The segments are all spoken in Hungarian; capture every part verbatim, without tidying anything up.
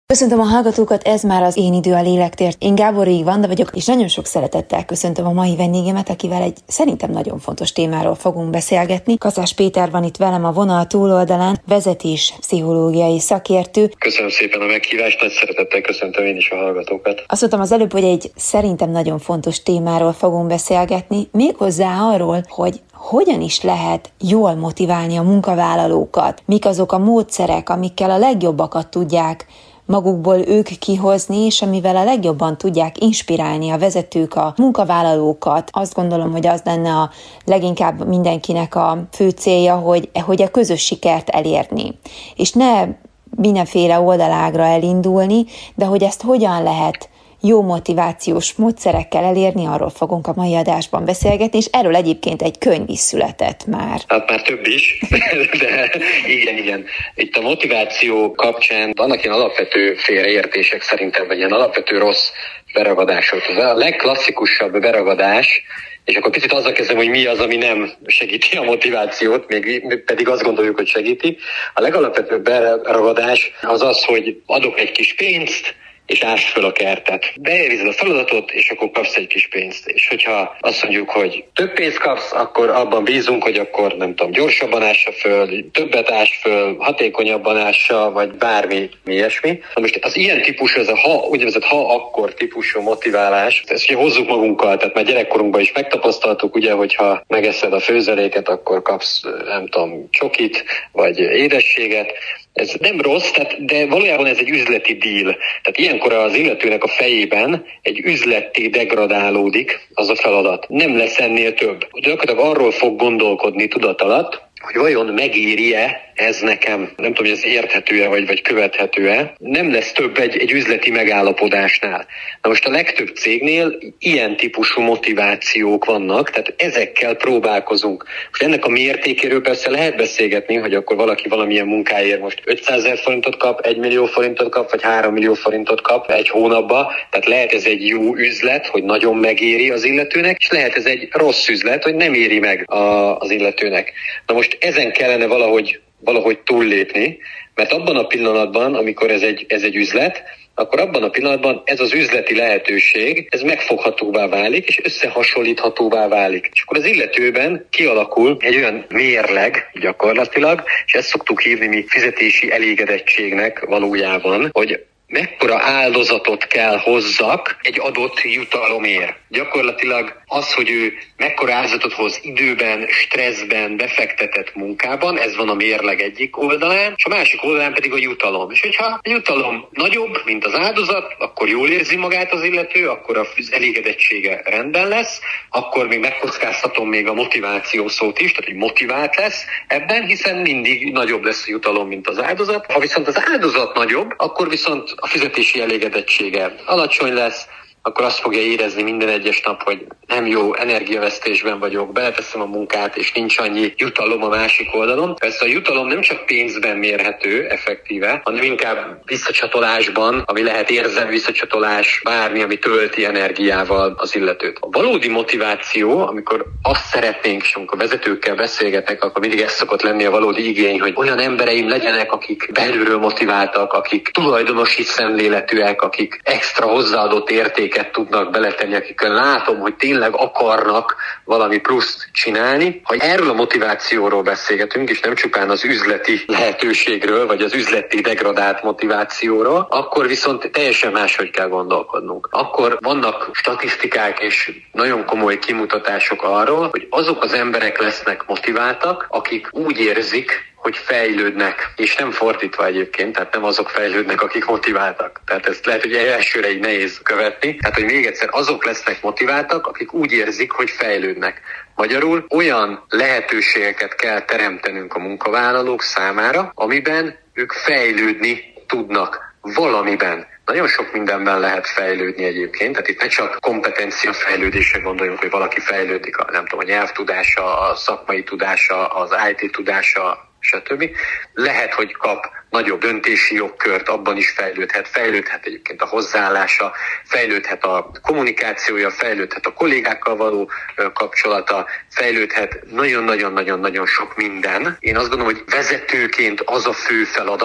Köszöntöm a hallgatókat, ez már az Én idő a lélektért. Én Gábori Vanda vagyok, és nagyon sok szeretettel köszöntöm a mai vendégemet, akivel egy szerintem nagyon fontos témáról fogunk beszélgetni. Kaszás Péter van itt velem a vonal túloldalán, vezetés pszichológiai szakértő. Köszönöm szépen a meghívást, nagy szeretettel köszöntöm én is a hallgatókat. Azt mondtam az előbb, hogy egy szerintem nagyon fontos témáról fogunk beszélgetni, méghozzá arról, hogy hogyan is lehet jól motiválni a munkavállalókat, mik azok a módszerek, amikkel a legjobbakat tudják magukból ők kihozni, és amivel a legjobban tudják inspirálni a vezetők a munkavállalókat. Azt gondolom, hogy az lenne a leginkább mindenkinek a fő célja, hogy, hogy a közös sikert elérni. És ne mindenféle oldalágra elindulni, de hogy ezt hogyan lehet jó motivációs módszerekkel elérni, arról fogunk a mai adásban beszélgetni, és erről egyébként egy könyv is született már. Hát már több is, de igen, igen. Itt a motiváció kapcsán vannak ilyen alapvető félreértések szerintem, vagy ilyen alapvető rossz beragadások. A legklasszikusabb beragadás, és akkor picit azzal kezdem, hogy mi az, ami nem segíti a motivációt, még pedig azt gondoljuk, hogy segíti. A legalapvetőbb beragadás az az, hogy adok egy kis pénzt, és ásd föl a kertet. Beérized a feladatot, és akkor kapsz egy kis pénzt. És hogyha azt mondjuk, hogy több pénzt kapsz, akkor abban bízunk, hogy akkor nem tudom, gyorsabban ássa föl, többet ás föl, hatékonyabban ássa, vagy bármi ilyesmi. Na most az ilyen típusú, ez a ha, úgynevezett ha-akkor típusú motiválás, ezt ugye hozzuk magunkkal, tehát már gyerekkorunkban is megtapasztaltuk, ugye, hogyha megeszed a főzeléket, akkor kapsz, nem tudom, csokit, vagy édességet. Ez nem rossz, tehát, de valójában ez egy üzleti deal. Tehát ilyenkor az illetőnek a fejében egy üzletté degradálódik az a feladat. Nem lesz ennél több. Gyakorlatilag arról fog gondolkodni tudat alatt, hogy vajon megéri-e ez nekem, nem tudom, hogy ez érthető-e, vagy, vagy követhető-e, nem lesz több egy, egy üzleti megállapodásnál. Na most a legtöbb cégnél ilyen típusú motivációk vannak, tehát ezekkel próbálkozunk. Most ennek a mértékéről persze lehet beszélgetni, hogy akkor valaki valamilyen munkáért most ötszázezer forintot kap, egy millió forintot kap, vagy három millió forintot kap egy hónapba, tehát lehet ez egy jó üzlet, hogy nagyon megéri az illetőnek, és lehet ez egy rossz üzlet, hogy nem éri meg a, az illetőnek. Na most ezen kellene valahogy valahogy túllépni, mert abban a pillanatban, amikor ez egy, ez egy üzlet, akkor abban a pillanatban ez az üzleti lehetőség, ez megfoghatóvá válik, és összehasonlíthatóvá válik. És akkor az illetőben kialakul egy olyan mérleg gyakorlatilag, és ezt szoktuk hívni mi fizetési elégedettségnek valójában, hogy mekkora áldozatot kell hozzak egy adott jutalomért. Gyakorlatilag az, hogy ő mekkora áldozatot hoz időben, stresszben, befektetett munkában, ez van a mérleg egyik oldalán, és a másik oldalán pedig a jutalom. És hogyha a jutalom nagyobb, mint az áldozat, akkor jól érzi magát az illető, akkor az elégedettsége rendben lesz, akkor még megkockáztatom még a motiváció szót is, tehát hogy motivált lesz ebben, hiszen mindig nagyobb lesz a jutalom, mint az áldozat. Ha viszont az áldozat nagyobb, akkor viszont a fizetési elégedettsége alacsony lesz, akkor azt fogja érezni minden egyes nap, hogy nem jó, energiavesztésben vagyok, beleteszem a munkát, és nincs annyi jutalom a másik oldalon. Persze a jutalom nem csak pénzben mérhető effektíve, hanem inkább visszacsatolásban, ami lehet érzelmi visszacsatolás, bármi, ami tölti energiával az illetőt. A valódi motiváció, amikor azt szeretnénk, és amikor vezetőkkel beszélgetnek, akkor mindig ez szokott lenni a valódi igény, hogy olyan embereim legyenek, akik belülről motiváltak, akik tulajdonosi szemléletűek, akik extra hozzáadott értéket tudnak beletenni, akikkel látom, hogy tényleg akarnak valami pluszt csinálni. Ha erről a motivációról beszélgetünk, és nem csupán az üzleti lehetőségről, vagy az üzleti degradált motivációról, akkor viszont teljesen máshogy kell gondolkodnunk. Akkor vannak statisztikák és nagyon komoly kimutatások arról, hogy azok az emberek lesznek motiváltak, akik úgy érzik, hogy fejlődnek, és nem fordítva egyébként, tehát nem azok fejlődnek, akik motiváltak. Tehát ezt lehet, hogy elsőre így nehéz követni. Tehát, hogy még egyszer azok lesznek motiváltak, akik úgy érzik, hogy fejlődnek. Magyarul olyan lehetőségeket kell teremtenünk a munkavállalók számára, amiben ők fejlődni tudnak valamiben. Nagyon sok mindenben lehet fejlődni egyébként, tehát itt ne csak kompetencia fejlődésre gondoljunk, hogy valaki fejlődik a, nem tudom, a nyelvtudása, a szakmai tudása, az i té tudása, stb. Lehet, hogy kap nagyobb döntési jogkört, abban is fejlődhet, fejlődhet egyébként a hozzáállása, fejlődhet a kommunikációja, fejlődhet a kollégákkal való kapcsolata, fejlődhet nagyon-nagyon-nagyon-nagyon sok minden. Én azt gondolom, hogy vezetőként az a fő feladat,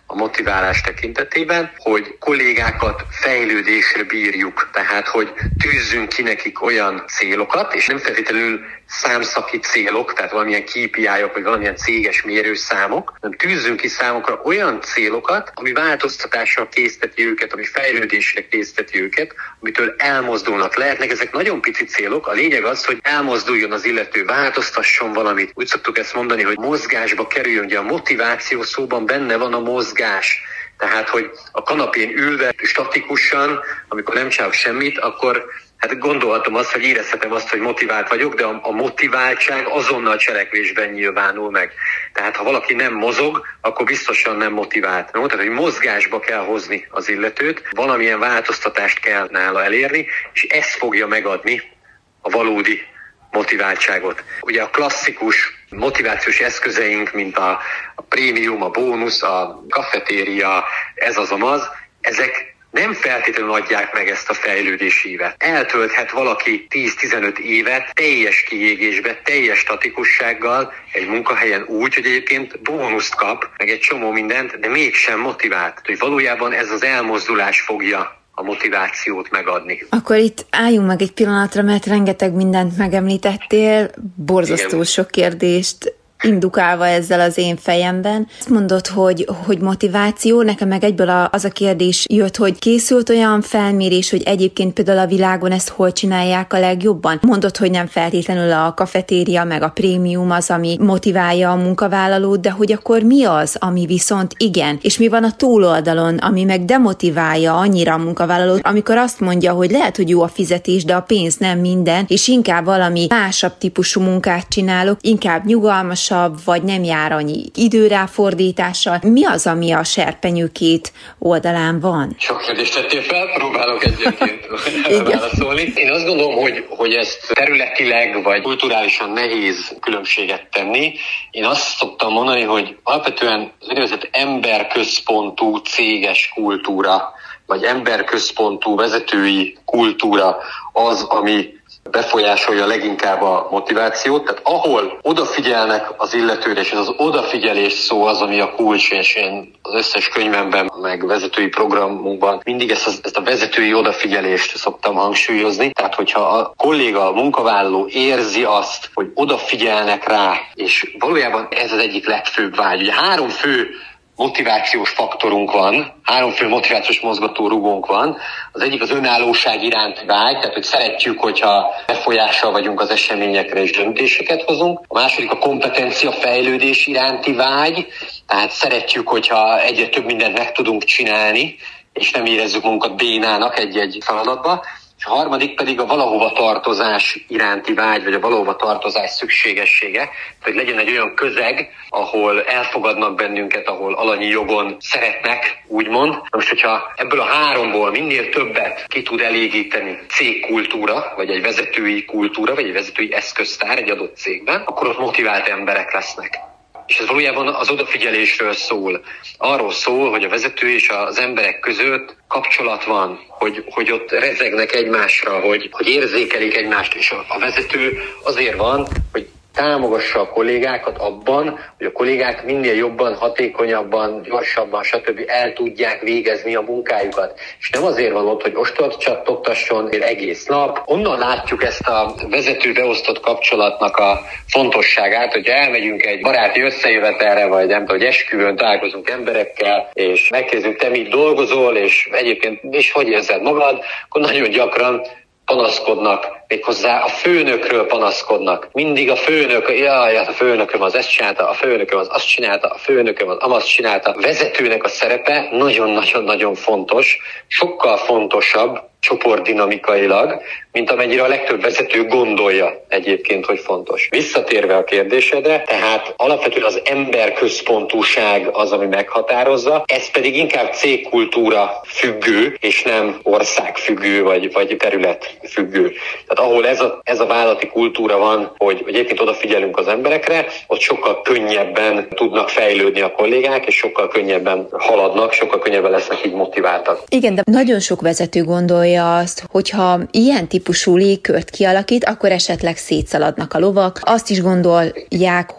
a motiválás tekintetében, hogy kollégákat fejlődésre bírjuk, tehát hogy tűzzünk ki nekik olyan célokat, és nem feltétlenül számszaki célok, tehát valamilyen ká pé í-ok, vagy valamilyen céges mérőszámok, hanem tűzzünk ki számokra olyan célokat, ami változtatással készteti őket, ami fejlődésre készteti őket, amitől elmozdulnak. Lehetnek ezek nagyon pici célok, a lényeg az, hogy elmozduljon az illető, változtasson valamit. Úgy szoktuk ezt mondani, hogy mozgásba kerüljön, ugye a motiváció szóban benne van a mozgás. Tehát, hogy a kanapén ülve statikusan, amikor nem csinálok semmit, akkor hát gondolhatom azt, hogy érezhetem azt, hogy motivált vagyok, de a motiváltság azonnal cselekvésben nyilvánul meg. Tehát ha valaki nem mozog, akkor biztosan nem motivált. No, tehát, hogy mozgásba kell hozni az illetőt, valamilyen változtatást kell nála elérni, és ez fogja megadni a valódi motiváltságot. Ugye a klasszikus motivációs eszközeink, mint a, a prémium, a bónusz, a kafetéria, ez az amaz, ezek nem feltétlenül adják meg ezt a fejlődési évet. Eltölthet valaki tíz-tizenöt évet teljes kiégésbe, teljes statikussággal egy munkahelyen úgy, hogy egyébként bónuszt kap, meg egy csomó mindent, de mégsem motivált. Hogy valójában ez az elmozdulás fogja a motivációt megadni. Akkor itt álljunk meg egy pillanatra, mert rengeteg mindent megemlítettél, borzasztó Igen. sok kérdést indukálva ezzel az én fejemben. Azt mondod, hogy, hogy motiváció, nekem meg egyből az a kérdés jött, hogy készült olyan felmérés, hogy egyébként például a világon ezt hol csinálják a legjobban? Mondod, hogy nem feltétlenül a kafetéria meg a prémium az, ami motiválja a munkavállalót, de hogy akkor mi az, ami viszont igen? És mi van a túloldalon, ami meg demotiválja annyira a munkavállalót, amikor azt mondja, hogy lehet, hogy jó a fizetés, de a pénz nem minden, és inkább valami másabb típusú munkát csinálok, inkább nyugalmas, vagy nem jár annyi időráfordítással. Mi az, ami a serpenyő két oldalán van? Sok kérdést tettél fel, próbálok egyenként válaszolni. Én azt gondolom, hogy, hogy ezt területileg vagy kulturálisan nehéz különbséget tenni. Én azt szoktam mondani, hogy alapvetően az úgynevezett emberközpontú céges kultúra, vagy emberközpontú vezetői kultúra az, ami befolyásolja leginkább a motivációt, tehát ahol odafigyelnek az illetőre, és ez az odafigyelés szó az, ami a kulcs, és én az összes könyvemben, meg vezetői programunkban mindig ezt, ezt a vezetői odafigyelést szoktam hangsúlyozni, tehát hogyha a kolléga, a munkavállaló érzi azt, hogy odafigyelnek rá, és valójában ez az egyik legfőbb vágy. Ugye három fő motivációs faktorunk van, három fő motivációs mozgatórugónk van. Az egyik az önállóság iránti vágy, tehát hogy szeretjük, hogyha befolyással vagyunk az eseményekre és döntéseket hozunk. A második a kompetencia fejlődés iránti vágy, tehát szeretjük, hogyha egyre több mindent meg tudunk csinálni, és nem érezzük magunkat bénának egy-egy feladatba. És a harmadik pedig a valahova tartozás iránti vágy, vagy a valahova tartozás szükségessége, hogy legyen egy olyan közeg, ahol elfogadnak bennünket, ahol alanyi jogon szeretnek, úgymond. Most, hogyha ebből a háromból minél többet ki tud elégíteni cégkultúra, vagy egy vezetői kultúra, vagy egy vezetői eszköztár egy adott cégben, akkor ott motivált emberek lesznek. És ez valójában az odafigyelésről szól. Arról szól, hogy a vezető és az emberek között kapcsolat van, hogy, hogy ott rezegnek egymásra, hogy, hogy érzékelik egymást, és a, a vezető azért van, hogy támogassa a kollégákat abban, hogy a kollégák minél jobban, hatékonyabban, gyorsabban, stb. El tudják végezni a munkájukat. És nem azért van ott, hogy ostort csattogtasson egész nap. Onnan látjuk ezt a vezető-beosztott kapcsolatnak a fontosságát, hogy elmegyünk egy baráti összejövetelre, vagy nem tudom, hogy esküvőn találkozunk emberekkel, és megkérdezünk, te mit dolgozol, és egyébként és hogy érzed magad, akkor nagyon gyakran panaszkodnak, méghozzá a főnökről panaszkodnak. Mindig a főnök, jaj, a főnököm az ezt csinálta, a főnököm az azt csinálta, a főnököm az amazt csinálta. A vezetőnek a szerepe nagyon-nagyon-nagyon fontos, sokkal fontosabb csoportdinamikailag, mint amennyire a legtöbb vezető gondolja egyébként, hogy fontos. Visszatérve a kérdésedre, tehát alapvetően az emberközpontúság az, ami meghatározza, ez pedig inkább cégkultúra függő, és nem ország függő, vagy, vagy terület függő. Tehát ahol ez a, ez a vállalati kultúra van, hogy, hogy egyébként odafigyelünk az emberekre, ott sokkal könnyebben tudnak fejlődni a kollégák, és sokkal könnyebben haladnak, sokkal könnyebben lesznek így motiváltak. Igen, de nagyon sok vezető gondolja azt, hogyha ilyen típusú légkört kialakít, akkor esetleg szétszaladnak a lovak. Azt is gondolják, hogy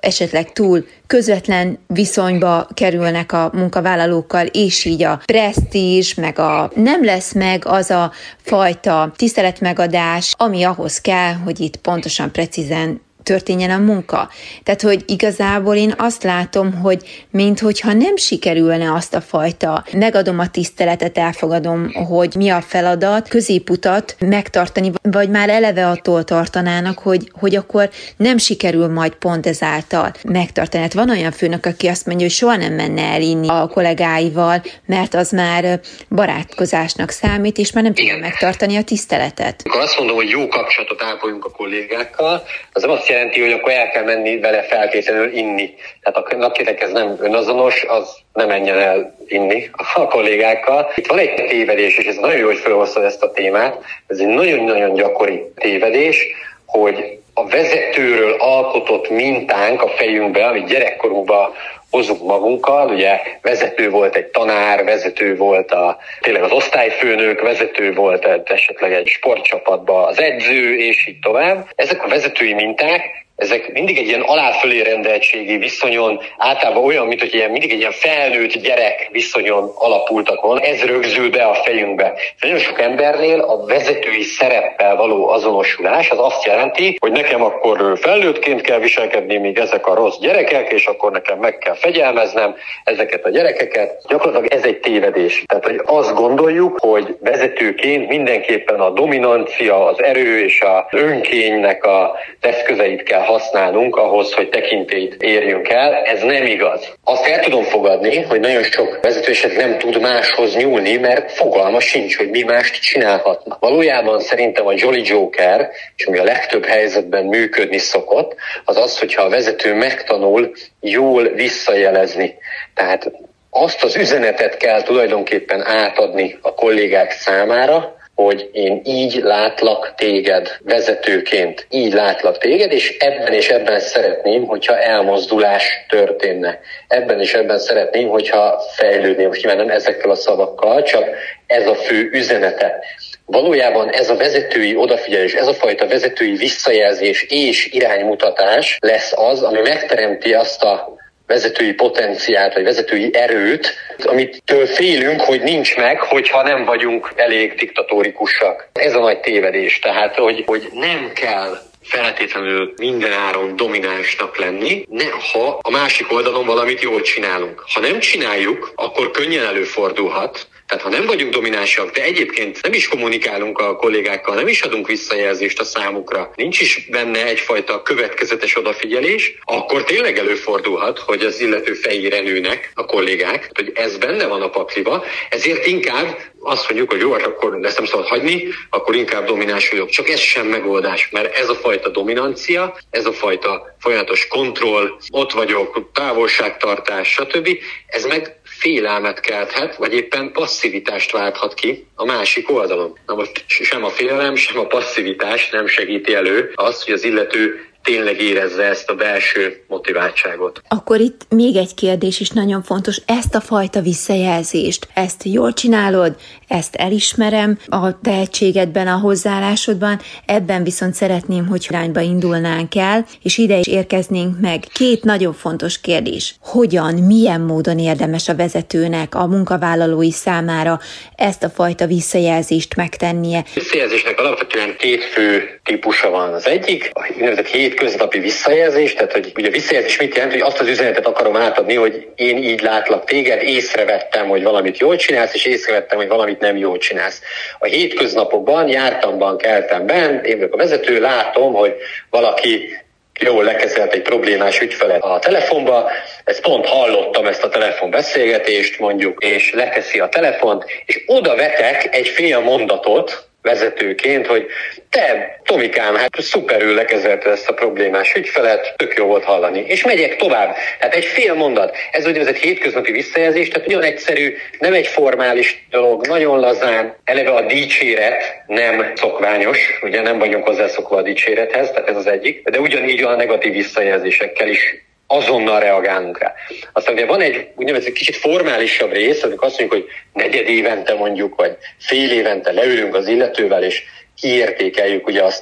esetleg túl közvetlen viszonyba kerülnek a munkavállalókkal, és így a presztízs, meg a nem lesz meg az a fajta tiszteletmegadás, ami ahhoz kell, hogy itt pontosan, precízen történjen a munka. Tehát, hogy igazából én azt látom, hogy minthogyha nem sikerülne azt a fajta, megadom a tiszteletet, elfogadom, hogy mi a feladat, középutat megtartani, vagy már eleve attól tartanának, hogy, hogy akkor nem sikerül majd pont ezáltal megtartani. Hát van olyan főnök, aki azt mondja, hogy soha nem menne el inni a kollégáival, mert az már barátkozásnak számít, és már nem tudja megtartani a tiszteletet. Amikor azt mondom, hogy jó kapcsolatot ápoljunk a kollégákkal, az nem azt jelenti, hogy akkor el kell menni vele feltétlenül inni. Tehát akinek ez nem önazonos, az nem menjen el inni a kollégákkal. Itt van egy tévedés, és ez nagyon jó, hogy felhoztad ezt a témát. Ez egy nagyon-nagyon gyakori tévedés, hogy a vezetőről alkotott mintánk a fejünkbe, amit gyerekkorunkban hozunk magunkkal, ugye vezető volt egy tanár, vezető volt a, tényleg az osztályfőnök, vezető volt esetleg egy sportcsapatban az edző, és így tovább. Ezek a vezetői minták, ezek mindig egy ilyen alá-fölé rendeltségi viszonyon, általában olyan, mint hogy ilyen, mindig egy ilyen felnőtt gyerek viszonyon alapultak volna. Ez rögzül be a fejünkbe. Nagyon sok embernél a vezetői szereppel való azonosulás az azt jelenti, hogy nekem akkor felnőttként kell viselkedni, míg ezek a rossz gyerekek, és akkor nekem meg kell fegyelmeznem ezeket a gyerekeket. Gyakorlatilag ez egy tévedés. Tehát, hogy azt gondoljuk, hogy vezetőként mindenképpen a dominancia, az erő és az önkénynek az eszközeit kell használnunk ahhoz, hogy tekintélyt érjünk el. Ez nem igaz. Azt el tudom fogadni, hogy nagyon sok vezető esetleg nem tud máshoz nyúlni, mert fogalma sincs, hogy mi mást csinálhatna. Valójában szerintem a Jolly Joker, és ami a legtöbb helyzetben működni szokott, az az, hogyha a vezető megtanul jól visszajelezni. Tehát azt az üzenetet kell tulajdonképpen átadni a kollégák számára, hogy én így látlak téged vezetőként, így látlak téged, és ebben és ebben szeretném, hogyha elmozdulás történne. Ebben és ebben szeretném, hogyha fejlődném. Most nyilván nem ezekkel a szavakkal, csak ez a fő üzenete. Valójában ez a vezetői odafigyelés, ez a fajta vezetői visszajelzés és iránymutatás lesz az, ami megteremti azt a vezetői potenciált, vagy vezetői erőt, amitől félünk, hogy nincs meg, hogyha nem vagyunk elég diktatórikusak. Ez a nagy tévedés, tehát, hogy, hogy nem kell feltétlenül minden áron dominánsnak lenni, ne, ha a másik oldalon valamit jól csinálunk. Ha nem csináljuk, akkor könnyen előfordulhat. Tehát ha nem vagyunk dominánsak, de egyébként nem is kommunikálunk a kollégákkal, nem is adunk visszajelzést a számukra, nincs is benne egyfajta következetes odafigyelés, akkor tényleg előfordulhat, hogy az illető fejére nőnek a kollégák, hogy ez benne van a pakliba, ezért inkább azt mondjuk, hogy jó, hát akkor ezt nem szabad hagyni, akkor inkább domináns vagyok. Csak ez sem megoldás, mert ez a fajta dominancia, ez a fajta folyamatos kontroll, ott vagyok, távolságtartás, stb. Ez meg félelmet kelthet, vagy éppen passzivitást válthat ki a másik oldalon. Na most sem a félelem, sem a passzivitás nem segíti elő azt, hogy az illető tényleg érezze ezt a belső motiváltságot. Akkor itt még egy kérdés is nagyon fontos, ezt a fajta visszajelzést, ezt jól csinálod, ezt elismerem a tehetségedben, a hozzáállásodban, ebben viszont szeretném, hogy irányba indulnánk el, és ide is érkeznénk meg. Két nagyon fontos kérdés. Hogyan, milyen módon érdemes a vezetőnek, a munkavállalói számára ezt a fajta visszajelzést megtennie? A visszajelzésnek alapvetően két fő típusa van. Az egyik, a úgynevezett hétköznapi visszajelzés, tehát hogy ugye a visszajelzés mit jelent, hogy azt az üzenetet akarom átadni, hogy én így látlak téged, észrevettem, hogy valamit jól csinálsz, és észrevettem, hogy valamit nem jól csinálsz. A hétköznapokban jártamban, keltemben, én vagyok a vezető, látom, hogy valaki jól lekezelt egy problémás ügyfelet a telefonba, ezt pont hallottam, ezt a telefonbeszélgetést mondjuk, és leteszi a telefont, és oda vetek egy fél mondatot vezetőként, hogy te, Tomikám, hát szuperül lekezelted ezt a problémás ügyfelet, tök jó volt hallani. És megyek tovább. Tehát egy fél mondat. Ez úgynevezett hétköznapi visszajelzés, tehát nagyon egyszerű, nem egy formális dolog, nagyon lazán. Eleve a dicséret nem szokványos, ugye nem vagyunk hozzászokva a dicsérethez, tehát ez az egyik, de ugyanígy a negatív visszajelzésekkel is azonnal reagálunk rá. Aztán ugye van egy úgynevezett kicsit formálisabb rész, amikor azt mondjuk, hogy negyed évente mondjuk, vagy fél évente leülünk az illetővel, és kiértékeljük ugye azt a,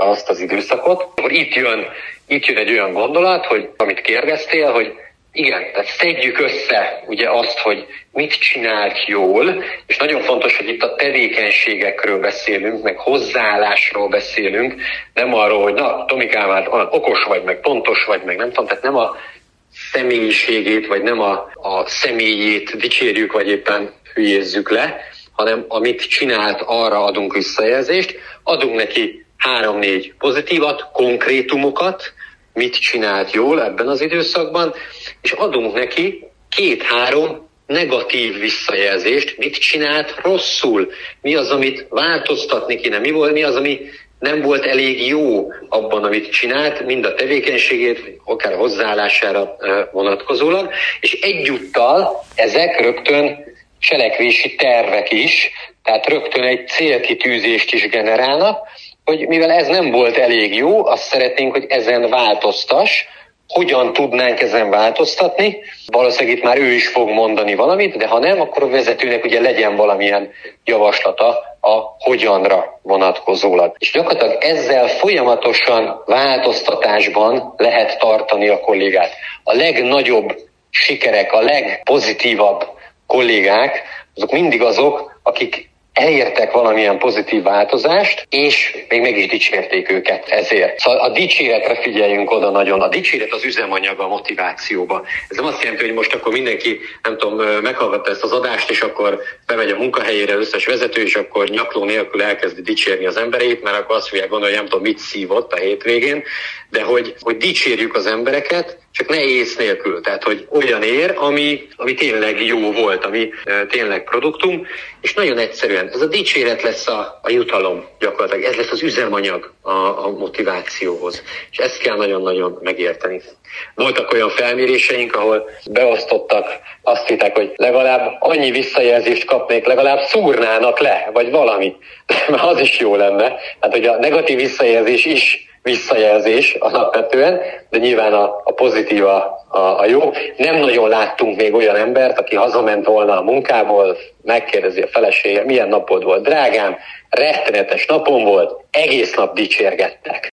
azt az időszakot, akkor itt jön, itt jön egy olyan gondolat, hogy amit kérdeztél, hogy igen, tehát szedjük össze ugye azt, hogy mit csinált jól, és nagyon fontos, hogy itt a tevékenységekről beszélünk, meg hozzáállásról beszélünk, nem arról, hogy na, Tomikám, hát okos vagy, meg pontos vagy, meg nem tudom, tehát nem a személyiségét, vagy nem a, a személyét dicsérjük, vagy éppen hülyézzük le, hanem amit csinált, arra adunk visszajelzést, adunk neki három-négy pozitívat, konkrétumokat, mit csinált jól ebben az időszakban, és adunk neki két-három negatív visszajelzést, mit csinált rosszul, mi az, amit változtatni kéne, mi volt, mi az, ami nem volt elég jó abban, amit csinált, mind a tevékenységét, akár a hozzáállására vonatkozólag, és egyúttal ezek rögtön cselekvési tervek is, tehát rögtön egy célkitűzést is generálnak, hogy mivel ez nem volt elég jó, azt szeretnénk, hogy ezen változtass, hogyan tudnánk ezen változtatni. Valószínűleg itt már ő is fog mondani valamit, de ha nem, akkor a vezetőnek ugye legyen valamilyen javaslata a hogyanra vonatkozólag. És gyakorlatilag ezzel folyamatosan változtatásban lehet tartani a kollégát. A legnagyobb sikerek, a legpozitívabb kollégák, azok mindig azok, akik elértek valamilyen pozitív változást, és még meg is dicsérték őket ezért. Szóval a dicséretre figyeljünk oda nagyon. A dicséret az üzemanyaga a motivációba. Ez nem azt jelenti, hogy most akkor mindenki, nem tudom, meghallgatta ezt az adást, és akkor bemegy a munkahelyére összes vezető, és akkor nyakló nélkül elkezdi dicsérni az embereit, mert akkor azt fogják gondolni, hogy nem tudom, mit szívott a hétvégén, de hogy, hogy dicsérjük az embereket, csak ne ész nélkül. Tehát, hogy olyan ér, ami, ami tényleg jó volt, ami e, tényleg produktum, és nagyon egyszerűen ez a dicséret lesz a, a jutalom gyakorlatilag, ez lesz az üzemanyag a, a motivációhoz. És ezt kell nagyon-nagyon megérteni. Voltak olyan felméréseink, ahol beosztottak, azt hitták, hogy legalább annyi visszajelzést kapnék, legalább szúrnának le, vagy valami. Mert az is jó lenne. Hát, hogy a negatív visszajelzés is visszajelzés alapvetően, de nyilván a, a pozitív a, a, a jó. Nem nagyon láttunk még olyan embert, aki hazament volna a munkából, megkérdezi a felesége, milyen napod volt, drágám, rettenetes napom volt, egész nap dicsérgettek.